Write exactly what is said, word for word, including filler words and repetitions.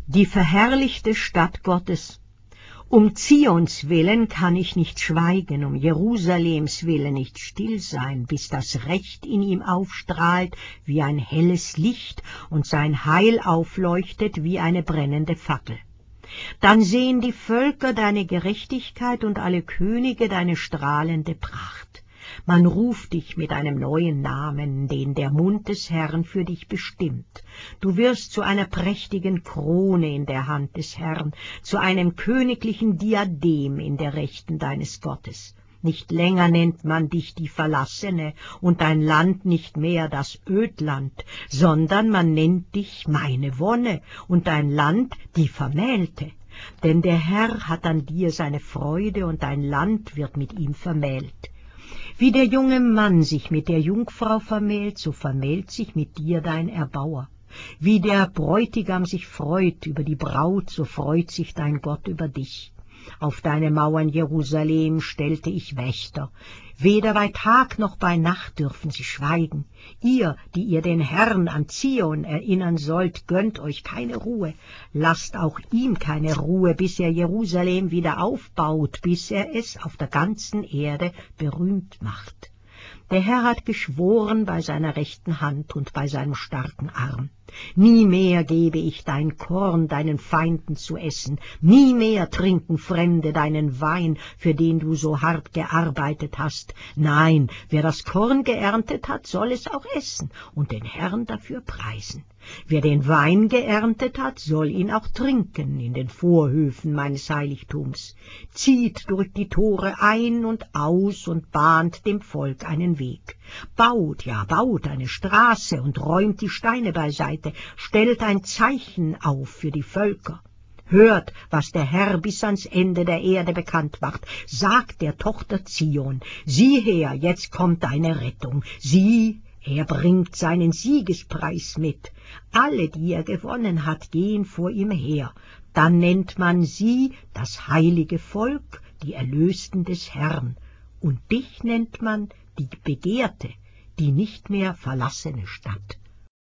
Die verherrlichte Stadt Gottes. Um Zions willen kann ich nicht schweigen, um Jerusalems willen nicht still sein, bis das Recht in ihm aufstrahlt wie ein helles Licht und sein Heil aufleuchtet wie eine brennende Fackel. Dann sehen die Völker deine Gerechtigkeit und alle Könige deine strahlende Pracht. Man ruft dich mit einem neuen Namen, den der Mund des Herrn für dich bestimmt. Du wirst zu einer prächtigen Krone in der Hand des Herrn, zu einem königlichen Diadem in der Rechten deines Gottes. Nicht länger nennt man dich die Verlassene und dein Land nicht mehr das Ödland, sondern man nennt dich meine Wonne und dein Land die Vermählte. Denn der Herr hat an dir seine Freude und dein Land wird mit ihm vermählt. Wie der junge Mann sich mit der Jungfrau vermählt, so vermählt sich mit dir dein Erbauer. Wie der Bräutigam sich freut über die Braut, so freut sich dein Gott über dich. Auf deine Mauern Jerusalem stellte ich Wächter. Weder bei Tag noch bei Nacht dürfen sie schweigen. Ihr, die ihr den Herrn an Zion erinnern sollt, gönnt euch keine Ruhe. Lasst auch ihm keine Ruhe, bis er Jerusalem wieder aufbaut, bis er es auf der ganzen Erde berühmt macht. Der Herr hat geschworen bei seiner rechten Hand und bei seinem starken Arm. Nie mehr gebe ich dein Korn deinen Feinden zu essen, nie mehr trinken Fremde deinen Wein, für den du so hart gearbeitet hast. Nein, wer das Korn geerntet hat, soll es auch essen und den Herrn dafür preisen. Wer den Wein geerntet hat, soll ihn auch trinken in den Vorhöfen meines Heiligtums. Zieht durch die Tore ein und aus und bahnt dem Volk einen Weg. Baut, ja, baut eine Straße und räumt die Steine beiseite, stellt ein Zeichen auf für die Völker. Hört, was der Herr bis ans Ende der Erde bekannt macht. Sagt der Tochter Zion, sieh her, jetzt kommt deine Rettung. Sieh, er bringt seinen Siegespreis mit. Alle, die er gewonnen hat, gehen vor ihm her. Dann nennt man sie das heilige Volk, die Erlösten des Herrn. Und dich nennt man die Begehrte, die nicht mehr verlassene Stadt.